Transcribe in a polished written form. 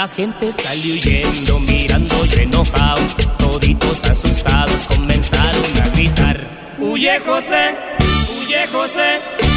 La gente salió huyendo, mirando y enojados. Toditos asustados comenzaron a gritar: ¡Huye José! ¡Huye José!